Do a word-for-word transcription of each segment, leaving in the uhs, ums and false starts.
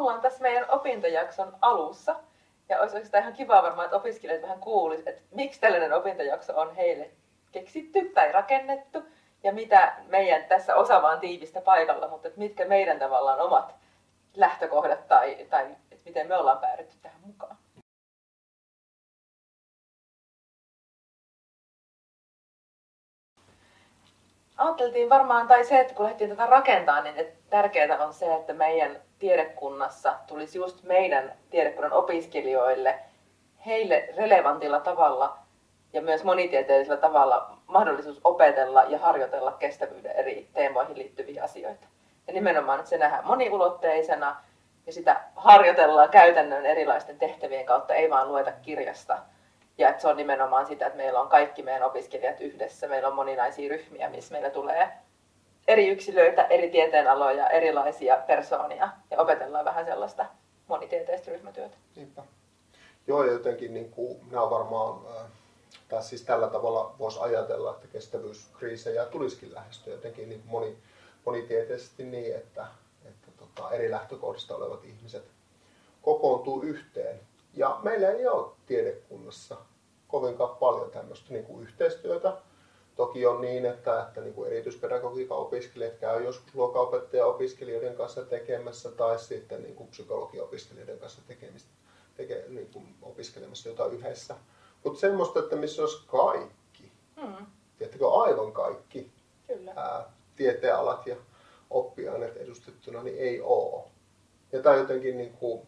ollaan tässä meidän opintojakson alussa. Ja olisi oikeastaan ihan kiva varmaan, että opiskelijat vähän kuulisivat, että miksi tällainen opintojakso on heille keksitty tai rakennettu. Ja mitä meidän tässä osa vaan tiivistä paikalla, mutta että mitkä meidän tavallaan omat lähtökohdat tai, tai että miten me ollaan päädytty tähän mukaan. Ajateltiin varmaan, tai se, että kun lähdettiin tätä rakentamaan, niin että tärkeää on se, että meidän tiedekunnassa tulisi just meidän tiedekunnan opiskelijoille heille relevantilla tavalla ja myös monitieteellisellä tavalla mahdollisuus opetella ja harjoitella kestävyyden eri teemoihin liittyviä asioita. Ja nimenomaan, että se nähdään moniulotteisena ja sitä harjoitellaan käytännön erilaisten tehtävien kautta, ei vaan lueta kirjasta. Ja että se on nimenomaan sitä, että meillä on kaikki meidän opiskelijat yhdessä. Meillä on moninaisia ryhmiä, missä meillä tulee eri yksilöitä, eri tieteenaloja, erilaisia persoonia. Ja opetellaan vähän sellaista monitieteistä ryhmätyötä. Niinpä. Joo, ja jotenkin niin kuin, nämä varmaan, tai siis tällä tavalla voisi ajatella, että kestävyyskriisejä tulisikin lähestyä jotenkin niin moni, monitieteisesti niin, että, että tota, eri lähtökohdista olevat ihmiset kokoontuu yhteen. Ja meillä ei ole tiedekunnassa kovinkaan paljon tämmöistä niin kuin yhteistyötä. Toki on niin, että, että niin kuin erityispedagogiikan opiskelijat käy joskus luokanopettaja-opiskelijoiden kanssa tekemässä tai sitten niin kuin psykologia-opiskelijoiden kanssa tekemistä, teke, niin kuin opiskelemassa jotain yhdessä. Mutta semmoista, että missä olisi kaikki, mm. tiedättekö, aivan kaikki ää, tieteenalat ja oppiaineet edustettuna, niin ei ole. Ja tämä on jotenkin niin kuin,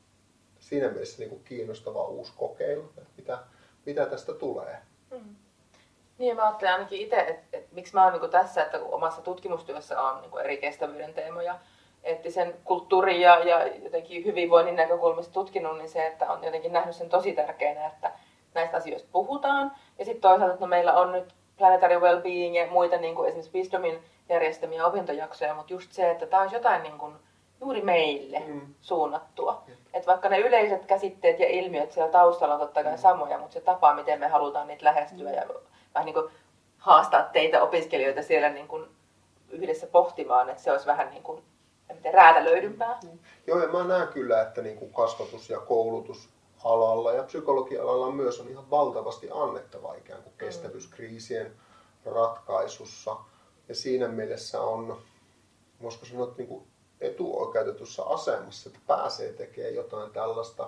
siinä mielessä niin kuin kiinnostava uusi kokeilu, että mitä, mitä tästä tulee. Mm. Niin, mä ajattelen ainakin itse, että, että miksi mä oon niin tässä, että kun omassa tutkimustyössä on niin eri kestävyyden teemoja, eettisen kulttuurin ja, ja jotenkin hyvinvoinnin näkökulmasta tutkinut, niin se, että on jotenkin nähnyt sen tosi tärkeänä, että näistä asioista puhutaan. Ja sitten toisaalta, että no meillä on nyt Planetary Wellbeing ja muita niin kuin esimerkiksi Wisdomin järjestämiä opintojaksoja, mutta just se, että tämä olisi jotain niin kuin juuri meille mm. suunnattua. Mm. Että vaikka ne yleiset käsitteet ja ilmiöt siellä taustalla on totta kai mm. samoja, mutta se tapa, miten me halutaan niitä lähestyä mm. ja vähän niin kuin haastaa teitä opiskelijoita siellä niin kuin yhdessä pohtimaan, että se olisi vähän niin kuin miten räätälöidympää. Mm. Joo, ja mä näen kyllä, että niin kuin kasvatus- ja koulutusalalla ja psykologialalla myös on ihan valtavasti annettavaa ikään kuin kestävyyskriisien ratkaisussa. Ja siinä mielessä on, voisiko sanoa, että niin kuin etuoikeutetussa asemassa, että pääsee tekemään jotain tällaista,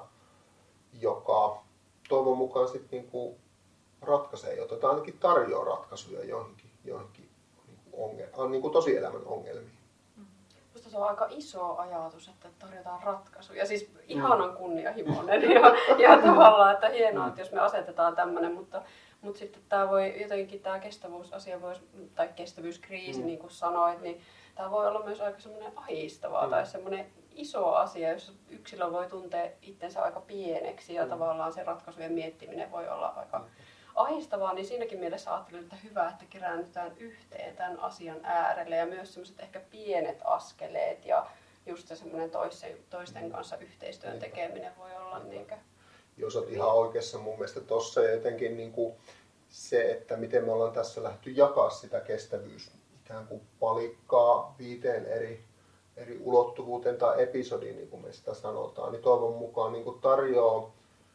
joka toivon mukaan sitten niin kuin ratkaisee jotain, tai ainakin tarjoaa ratkaisuja joihinkin, joihinkin niin kuin ongel- niin kuin tosielämän ongelmiin. Minusta se on aika iso ajatus, että tarjotaan ratkaisuja. Siis ihanan kunnianhimoinen ja, ja tavallaan, että hienoa, että jos me asetetaan tämmöinen, mutta, mutta sitten tämä voi jotenkin tämä kestävyysasia voisi, tai kestävyyskriisi, mm. niin kuin sanoit, niin tämä voi olla myös aika semmoinen ahdistavaa mm. tai semmoinen iso asia, jos yksilö voi tuntea itsensä aika pieneksi ja mm. tavallaan se ratkaisujen miettiminen voi olla aika mm. ahdistavaa, niin siinäkin mielessä ajattelin, että hyvä, että keräännytään yhteen tämän asian äärelle ja myös semmoiset ehkä pienet askeleet ja just se semmoinen toisten, toisten kanssa yhteistyön tekeminen voi olla niinkö. Jos olet ihan oikeassa mun mielestä tossa ja jotenkin niin kuin se, että miten me ollaan tässä lähdetty jakaa sitä kestävyys ikään kuin palikkaa viiteen eri, eri ulottuvuuteen tai episodiin, niin kuin me sitä sanotaan, niin toivon mukaan niin kuin tarjoaa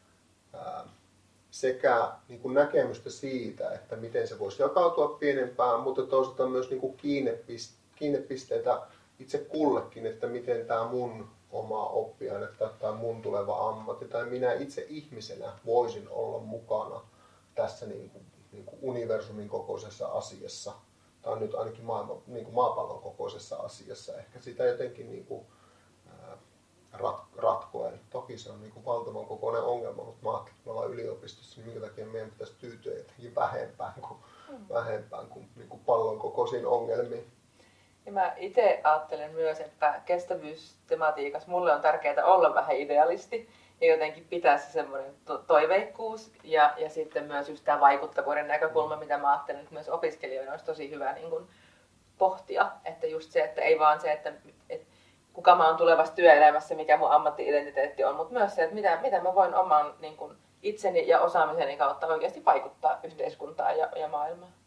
ää, sekä niin kuin näkemystä siitä, että miten se voisi jakautua pienempään, mutta toisaalta myös niin kuin kiinnepisteitä itse kullekin, että miten tämä mun oma oppiaine tai mun tuleva ammatti tai minä itse ihmisenä voisin olla mukana tässä niin kuin, niin kuin universumin kokoisessa asiassa, tai nyt ainakin maailman, niin kuin maapallon kokoisessa asiassa, ehkä sitä jotenkin niin kuin, ää, rat, ratkoen. Toki se on niin kuin valtavan kokoinen ongelma, mutta mä ajattelin, että me ollaan yliopistossa, niin minkä takia meidän pitäisi tyytyä jotenkin vähempään kuin, mm. vähempään kuin, niin kuin pallon kokoisiin ongelmiin. Ja mä itse ajattelen myös, että kestävyystematiikassa mulle on tärkeää olla vähän idealisti ja jotenkin pitää se semmoinen to- toiveikkuus ja, ja sitten myös just tämä vaikuttavuuden näkökulma, mitä mä ajattelen, että myös opiskelijoiden olisi tosi hyvä niin kuin pohtia, että just se, että ei vaan se, että, että kuka mä oon tulevassa työelämässä, mikä mun ammatti-identiteetti on, mutta myös se, että mitä, mitä mä voin oman niin kuin itseni ja osaamiseni kautta oikeasti vaikuttaa yhteiskuntaan ja, ja maailmaan.